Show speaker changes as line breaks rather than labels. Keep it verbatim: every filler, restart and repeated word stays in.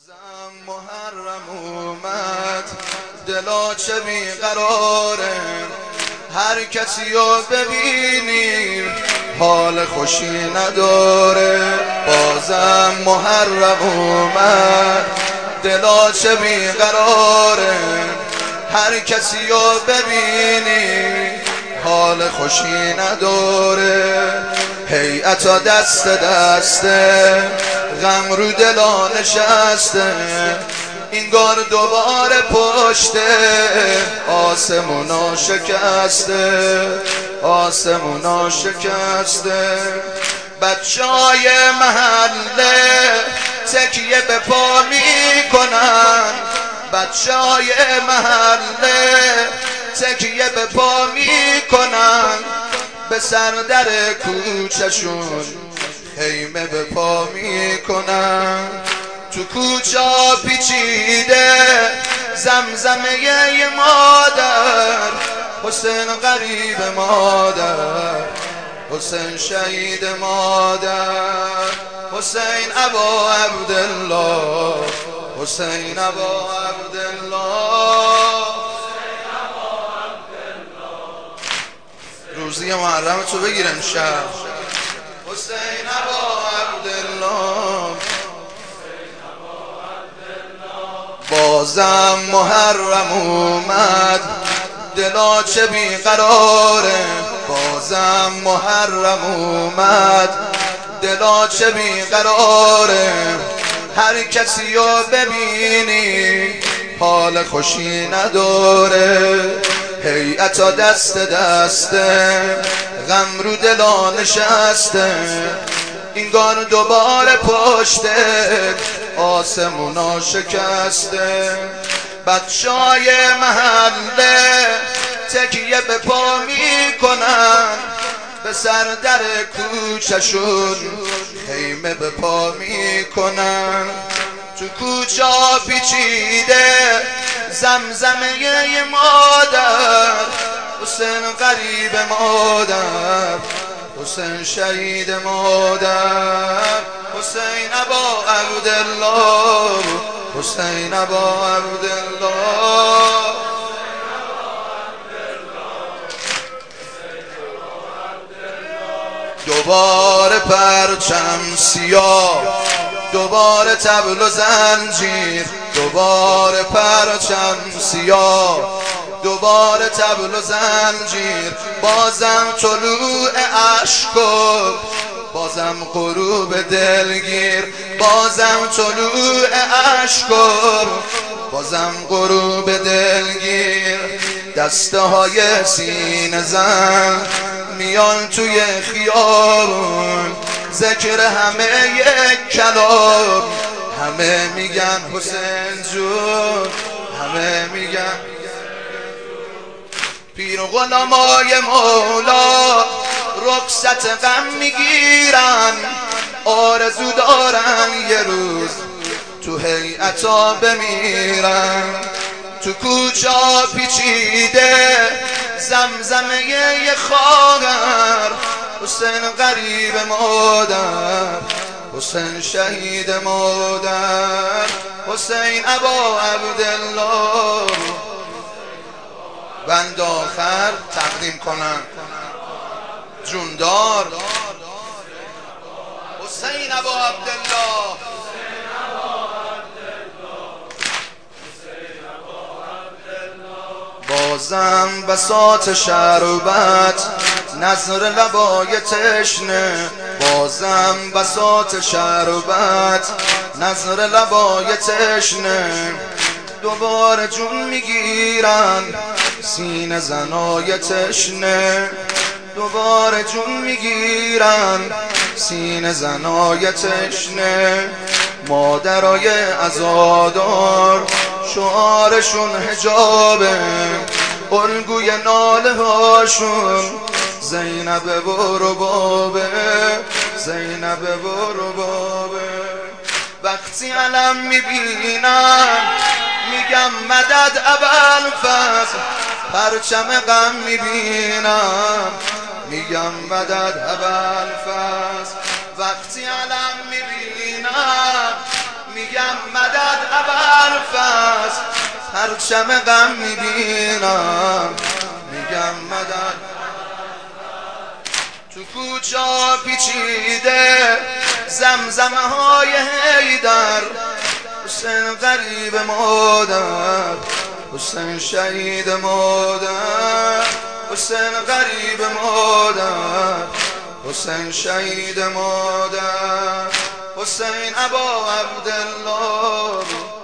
بازم محرم اومد، دلا چه بیقراره، هر کسی رو ببینیم حال خوشی نداره. بازم محرم اومد، دلا چه بیقراره، هر کسی رو ببینیم حال خوشی نداره. هیئتا دست دسته، غم رو دلا نشسته، اینگار دوباره پشته آسمونا شکسته، آسمونا شکسته. بچهای محله تکیه به پا میکنن، بچهای محله تکیه به پا میکنن، به سر در کوچشون خیمه به پا میکنن. تو کوچه پیچیده زمزمه ی مادر، حسین غریب مادر، حسین شهید مادر، حسین ابا عبدالله، حسین ابا عبدالله. روزی محرم تو بگیر امشب، حسین ابا عبدالله. بازم محرم اومد، دلا چه بیقراره، بازم محرم اومد، دلا چه بیقراره، هر کسی رو ببینی حال خوشی نداره. هیئتا دست دسته، غم رو دلا نشسته، اینگار دوباره پشته آسمونا شکسته. بچهای محله تکیه به پا میکنن، به سر در کوچشون خیمه به پا میکنن. تو کوچه پیچیده زمزمه ی مادر، حسین غریب مادر، حسین شهید مادر، حسین ابا عبدالله، حسین ابا عبدالله. دوباره پرچم سیاه، دوباره طبل و زنجیر، دوباره پرچم سیاه، دوباره طبل و زنجیر. بازم طلوع اشک و بازم غروب دلگیر، بازم طلوع اشک و بازم غروب دلگیر. دسته های سینه زن میان توی خیابون، ذکر همه یک کلام، همه میگن حسین جون، همه میگن پیر و غلامای مولا رخصت غم میگیرن، آرزو دارن یه روز تو هیئتا بمیرن. تو کوچه پیچیده زمزمه ی خواهر، حسین غریب مادر، حسین شهید مادر، حسین ابا عبدالله. بند آخر تقدیم کنم جوندار حسین ابا عبدالله. بازم بساط شربت نظر لبای تشنه، بازم بساط شربت نظر لبای تشنه. دوباره جون میگیرن سینه زنای تشنه، دوباره جون میگیرن سینه زنای تشنه. مادرای عزادار شعارشون حجابه، الگوی ناله هاشون زینب و ربابه، زینب و ربابه. وقتی علم میبینم میگم مدد ابوالفضل، پرچم غم میبینم میگم مدد ابوالفضل. وقتی علم میبینم میگم مدد ابوالفضل، پرچم غم میبینم میگم مدد. تو کوچا پیچیده زمزمه های حیدر، حسین غریب مادر، حسین شهید مادر، حسین غریب مادر، حسین شهید مادر، حسین ابا عبدالله.